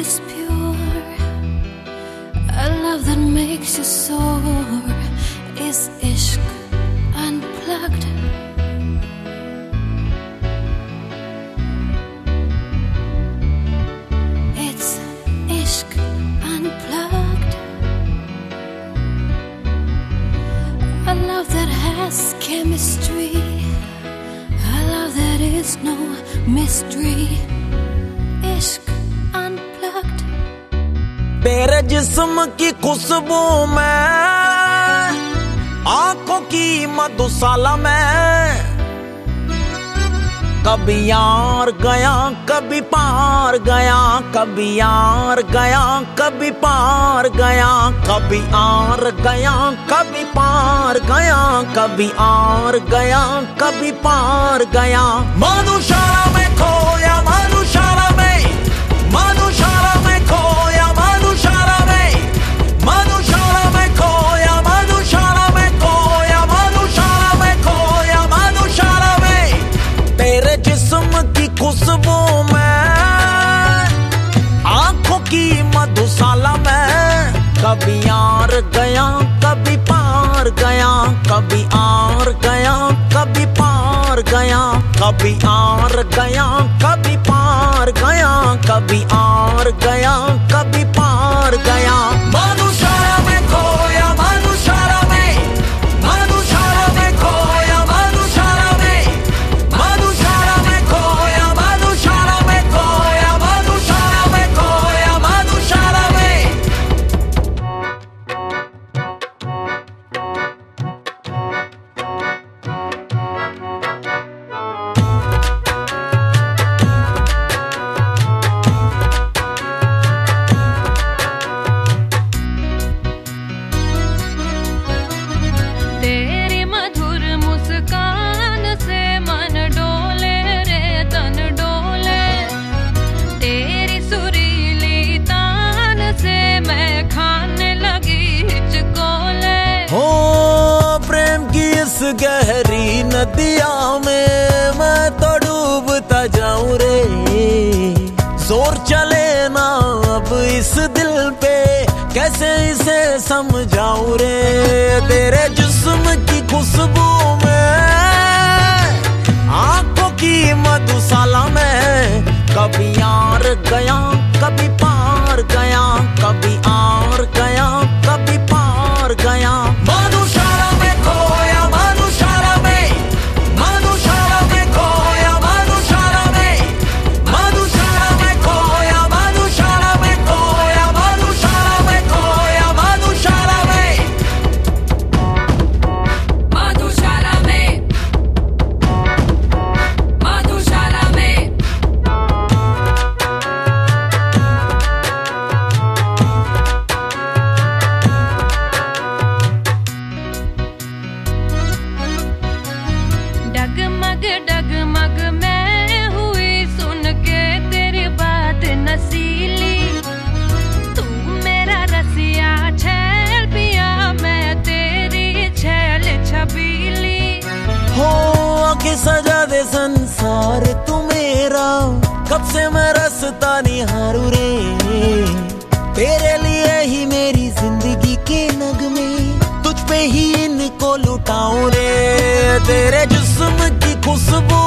is pure, a love that makes you soar, is ishq unplugged. It's ishq unplugged. A love that has chemistry, a love that is no mystery. Ishq unplugged. तेरे जिस्म की खुशबू में, आंखों की मधुशाला में, कभी यार गया कभी पार गया, कभी यार गया कभी पार गया, कभी आर गया कभी पार गया, कभी आर गया कभी पार गया। मधुशाला में खोया, मधुशाला में, मधुशाला में खोया, मधुशाला में, मधुशाला में खोया, मधुशाला में खोया, मधुशाला में खोया, मधुशाला में। तेरे जिस्म की खुशबू में, आंखों की मधुशाला में, कभी यार गया कभी पार गया, कभी आर गया कभी पार गया, कभी आर गया कभी पार गया, कभी आर गया कभी पार गया। मधुशाला में खोया, मधुशाला में, मधुशाला में खोया, मधुशाला में, मधुशाला में खोया, मधुशाला में खोया, मधुशाला में खोया, मधुशाला में। तेरी मधुर मुस्कान से मन डोले रे तन डोले, तेरी सुरीली तान से मैं खाने लगी हिचकोले। हो प्रेम की इस गहरी नदिया में मैं तो डूबता जाऊं रे, जोर चले ना अब इस दिल पे, कैसे इसे समझाऊं रे। तेरे जिस्म की खुशबू में, आंखों की मधुशाला में, कभी यार गया कभी पार गया, कभी आर गया कभी पार गया। मधुशाला में खोया, मधुशाला में, मधुशाला में खोया, मधुशाला में, मधुशाला में खोया, मधुशाला में खोया, मधुशाला में खोया, मधुशाला में। मधुशाला में, मधुशाला में। डगमग डगमग मैं हुई सुन के तेरी बात नसीली, तू मेरा रसिया छैल पिया, मैं तेरी छैल छबीली। हो आके सजा दे संसार तू मेरा, कब से मैं रसता निहारू रे, तेरे लिए ही मेरी जिंदगी के नगमे, तुझ पे ही इनको लुटाऊं रे। तेरे जिस्म की खुशबू